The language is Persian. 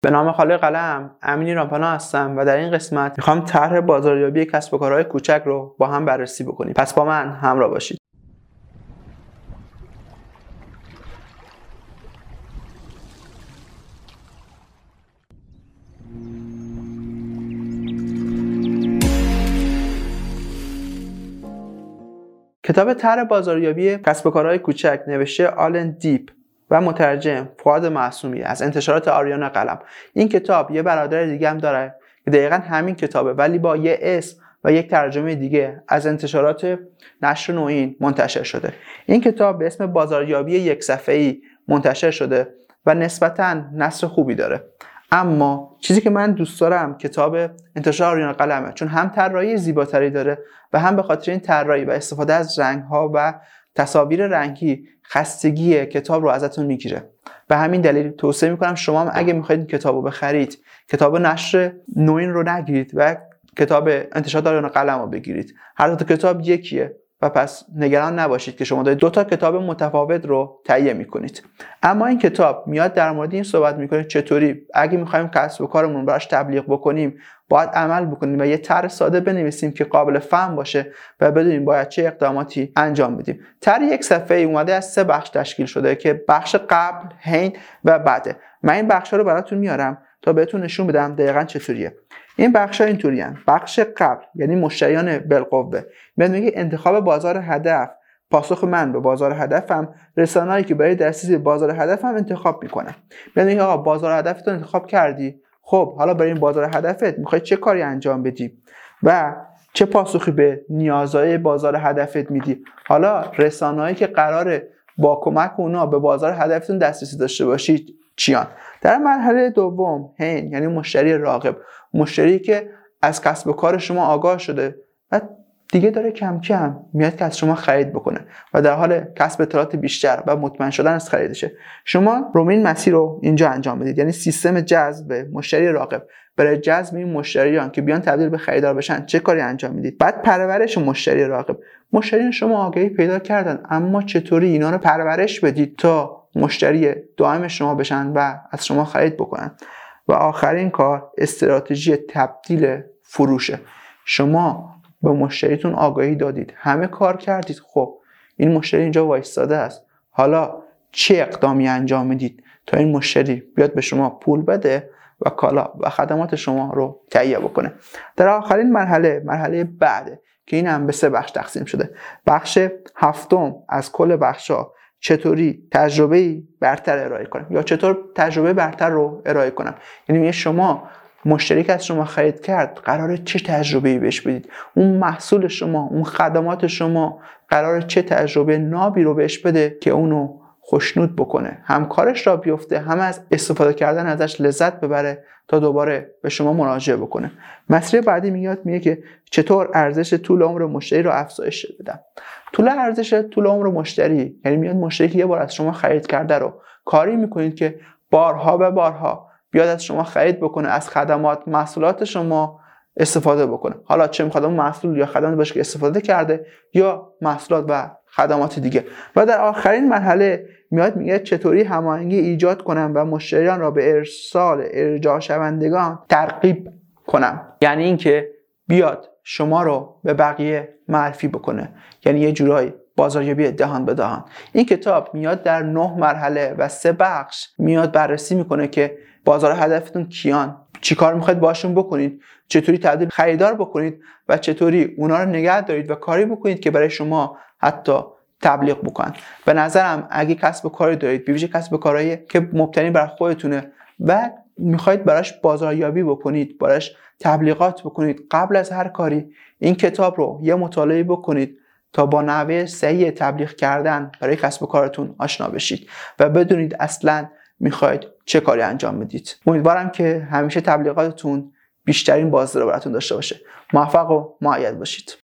به نام خالق قلم، امین ایرانپناه هستم و در این قسمت میخوام طرح بازاریابی کسب و کارهای کوچک رو با هم بررسی بکنیم. پس با من همراه باشید. کتاب طرح بازاریابی کسب و کارهای کوچک نوشته آلن دیپ و مترجم فؤاد معصومی از انتشارات آریانا قلم. این کتاب یه برادر دیگه هم داره که دقیقاً همین کتابه ولی با یه اسم و یک ترجمه دیگه از انتشارات نشر نوین منتشر شده. این کتاب به اسم بازاریابی یک صفحه‌ای منتشر شده و نسبتاً نثر خوبی داره. اما چیزی که من دوست دارم کتاب انتشار آریانا قلمه، چون هم طراحی زیباتری داره و هم به خاطر این طراحی و استفاده از رنگ‌ها و تصاویر رنگی خستگی کتاب رو ازتون میگیره. به همین دلیل توصیه میکنم شما هم اگه میخواید کتابو بخرید، کتاب نشر نوین رو نگیرید و کتاب انتشارات آریانا قلم رو بگیرید. هر دو تا کتاب یکیه و پس نگران نباشید که شما دارید دو تا کتاب متفاوت رو تهیه میکنید. اما این کتاب میاد در مورد این صحبت میکنه چطوری اگه میخوایم کسب و کارمون براش تبلیغ بکنیم باید عمل بکنیم و یه طرح ساده بنویسیم که قابل فهم باشه و بدونیم باید چه اقداماتی انجام بدیم. طرح یک صفحه اومده از 3 بخش تشکیل شده که بخش قبل، حین و بعده. من این بخشا رو براتون میارم تا بهتون نشون بدم دقیقاً چطوریه. این بخشا اینطوریان. بخش قبل یعنی مشتریان بالقوه، میگه انتخاب بازار هدف، پاسخ من به بازار هدفم، رسانه‌ای که برای دسترسی به بازار هدفم انتخاب میکنم. میگه آقا بازار هدفت رو انتخاب کردی، خب حالا برای این بازار هدفت میخوای چه کاری انجام بدی و چه پاسخی به نیازهای بازار هدفت میدی. حالا رسانه‌ای که قراره با کمک اونا به بازار هدفتون دسترسی داشته باشید چیان؟ در مرحله دوم حین یعنی مشتری راغب، مشتری که از کسب و کار شما آگاه شده و دیگه داره کم کم میاد که از شما خرید بکنه و در حال کسب اطلاعات بیشتر و مطمئن شدن از خریدشه. شما رومین مسیر رو اینجا انجام بدید، یعنی سیستم جذب مشتری راغب. برای جذب این مشتریان که بیان تبدیل به خریدار بشن چه کاری انجام میدید؟ بعد پرورش مشتری راغب. مشتریان شما آگاهی پیدا کردن، اما چطوری اینا رو پرورش بدید تا مشتری دائم شما بشن و از شما خرید بکنن؟ و آخرین کار استراتژی تبدیل فروشه. شما به مشتریتون آگاهی دادید، همه کار کردید، خب این مشتری اینجا وایستاده است، حالا چه اقدامی انجام میدید تا این مشتری بیاد به شما پول بده و کالا و خدمات شما رو تهیه بکنه؟ در آخرین مرحله بعده که این هم به 3 بخش تقسیم شده. بخش هفتم از کل بخشا چطوری تجربه‌ای برتر ارائه کنم یا چطور تجربه برتر رو ارائه کنم. یعنی شما مشتری که از شما خرید کرد قراره چه تجربه‌ای بهش بدید، اون محصول شما، اون خدمات شما قراره چه تجربه نابی رو بهش بده که اونو خوشنود بکنه، هم کارش را بیفته، هم از استفاده کردن ازش لذت ببره تا دوباره به شما مراجعه بکنه. مسیر بعدی میگه که چطور ارزش طول عمر مشتری رو افزایش بدم. طول عمر مشتری یعنی میاد مشتری که یه بار از شما خرید کرده رو کاری میکنید که بارها و بارها بیاد از شما خرید بکنه، از خدمات محصولات شما استفاده بکنه. حالا چه میخواد اون محصول یا خدمات باشه که استفاده کرده یا محصولات و خدمات دیگه. و در آخرین مرحله میگه چطوری هماهنگی ایجاد کنم و مشتریان را به ارسال ارجاع شوندگان ترغیب کنم. یعنی اینکه بیاد شما رو به بقیه معرفی بکنه، یعنی یه جورایی بازاریابی دهان به دهان. این کتاب میاد در 9 مرحله و 3 بخش میاد بررسی میکنه که بازار هدفتون کیان، چی کار میخواید باشون بکنید، چطوری تبدیل خریدار بکنید و چطوری اونا رو نگه دارید و کاری بکنید که برای شما حتی تبلیغ بکنن. به نظرم اگه کسب و کاری دارید، بویژه کسب و کارهایی که مبتنی بر خودتونه و میخواید براش بازاریابی بکنید، براش تبلیغات بکنید، قبل از هر کاری این کتاب رو یه مطالعه بکنید تا با نحوه صحیح تبلیغ کردن برای کسب و کارتون آشنا بشید و بدونید اصلاً میخواید چه کاری انجام بدید. امیدوارم که همیشه تبلیغاتتون بیشترین بازده رو براتون داشته باشه. موفق و مؤید باشید.